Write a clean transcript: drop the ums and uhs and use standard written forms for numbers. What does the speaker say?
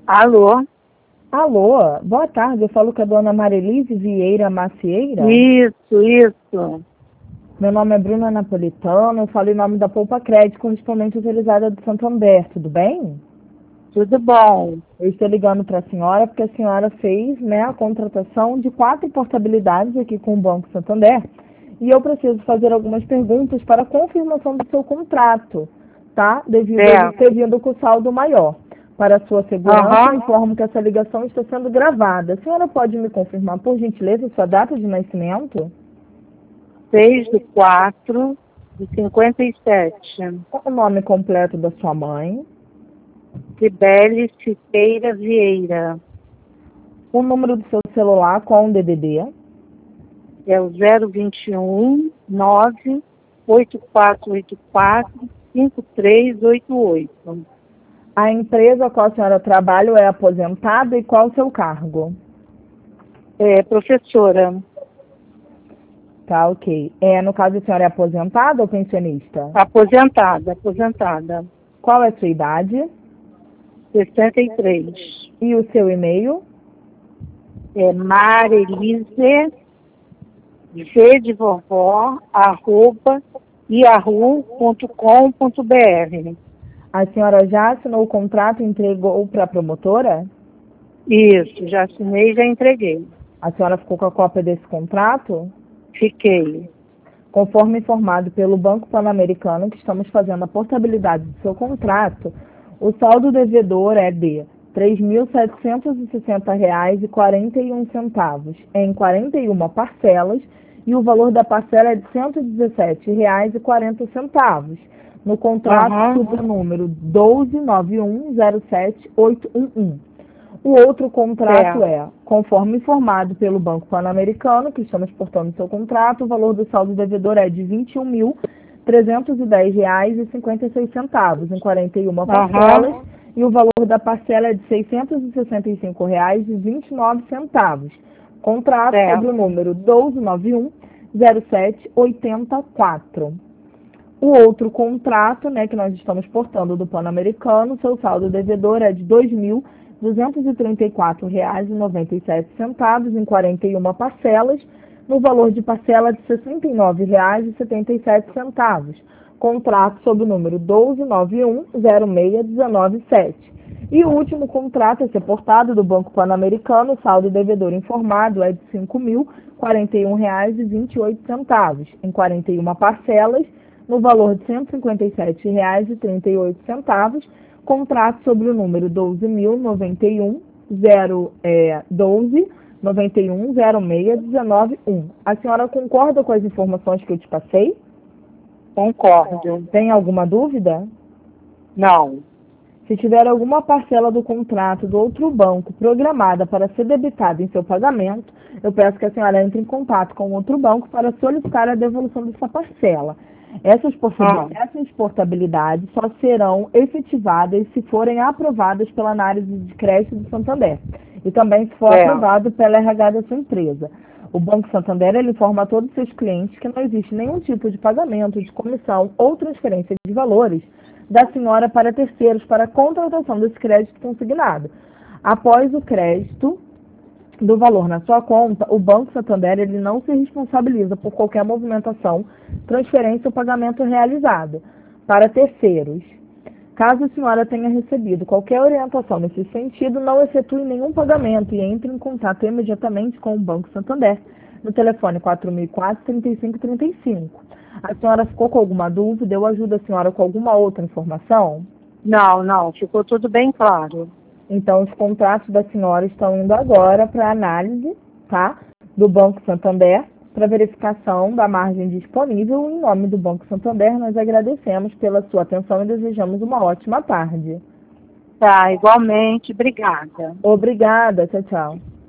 Alô? Alô, boa tarde. Eu falo com a dona Marilise Vieira Macieira. Isso. Meu nome é Bruna Napolitano. Eu falo em nome da Poupa Crédito, correspondente autorizada do Santander. Tudo bem? Tudo bom. Eu estou ligando para a senhora porque a senhora fez, a contratação de 4 portabilidades aqui com o Banco Santander. E eu preciso fazer algumas perguntas para a confirmação do seu contrato, tá? Devido a ele ter vindo com saldo maior. Para a sua segurança, eu informo que essa ligação está sendo gravada. A senhora pode me confirmar, por gentileza, sua data de nascimento? 6/4/57. Qual o nome completo da sua mãe? Cibele Siqueira Vieira. O número do seu celular com o DDD? É o 021 98484 5388. A empresa a qual a senhora trabalha é aposentada e qual o seu cargo? É professora. Tá, ok. No caso, a senhora é aposentada ou pensionista? Aposentada. Qual é a sua idade? 63. E o seu e-mail? É Marilise, G de vovó, @yahoo.com.br. A senhora já assinou o contrato e entregou para a promotora? Isso, já assinei e já entreguei. A senhora ficou com a cópia desse contrato? Fiquei. Conforme informado pelo Banco Pan-Americano, que estamos fazendo a portabilidade do seu contrato, o saldo devedor é de R$ 3.760,41 em 41 parcelas e o valor da parcela é de R$ 117,40 no contrato sob o número 1291078811. O outro contrato conforme informado pelo Banco Pan-Americano, que estamos portando seu contrato, o valor do saldo devedor é de R$ 21.310,56 em 41 parcelas e o valor da parcela é de R$ 665,29. Contrato sobre o número 12910784. O outro contrato, que nós estamos portando do Pan-Americano, seu saldo devedor é de R$ 2.234,97 em 41 parcelas, no valor de parcela de R$ 69,77. Contrato sob o número 1291061917. E o último contrato a ser portado do Banco Pan-Americano, o saldo devedor informado é de R$ 5.041,28 em 41 parcelas, no valor de R$ 157,38, contrato sobre o número 12.091.012.91061911. A senhora concorda com as informações que eu te passei? Concordo. Tem alguma dúvida? Não. Se tiver alguma parcela do contrato do outro banco programada para ser debitada em seu pagamento, eu peço que a senhora entre em contato com o outro banco para solicitar a devolução dessa parcela. Essas portabilidades só serão efetivadas se forem aprovadas pela análise de crédito do Santander e também se for aprovado pela RH da sua empresa. O Banco Santander informa a todos os seus clientes que não existe nenhum tipo de pagamento, de comissão ou transferência de valores da senhora para terceiros para a contratação desse crédito consignado. Após o crédito do valor na sua conta, o Banco Santander não se responsabiliza por qualquer movimentação, transferência ou pagamento realizado para terceiros. Caso a senhora tenha recebido qualquer orientação nesse sentido, não efetue nenhum pagamento e entre em contato imediatamente com o Banco Santander no telefone 4004-3535. A senhora ficou com alguma dúvida? Eu ajudo a senhora com alguma outra informação? Não, ficou tudo bem claro. Então, os contratos da senhora estão indo agora para análise, tá? Do Banco Santander, para verificação da margem disponível. Em nome do Banco Santander, nós agradecemos pela sua atenção e desejamos uma ótima tarde. Tá, igualmente. Obrigada. Obrigada. Tchau, tchau.